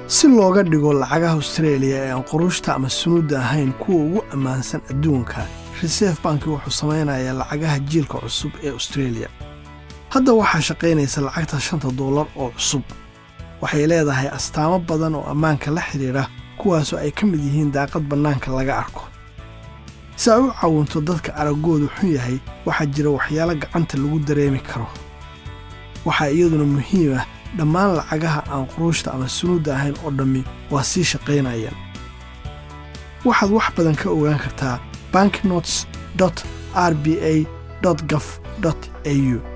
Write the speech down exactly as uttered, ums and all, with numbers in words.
si looga dhigo lacagaha Australia ee aan qurushta ama sunuudda ahayn kuwa ugu ammaansan adduunka. Reserve Bank wuxuu samaynayaa lacagaha jiilka cusub ee Australia. Hadda waxaa shaqaynaysa lacagta shanta doolar oo cusub. Waxay leedahay astaamo badan oo ammaanka la xiriira kuwaasoo ay ka mid yihiin daaqad bannaanka laga arko. Si ay u caawinto dadka araggoodu xun yahay, waxaa jira waxyaalo gacanta lagu dareemi karo. Waxaa iyaduna muhiim ah dhammaan lacagaha aan qurushta ama sunuudda ahayn oo dhammi waa sii shaqaynayaan. waxaad wax badan ka ogaan kartaa banknotes dot r b a dot gov dot a u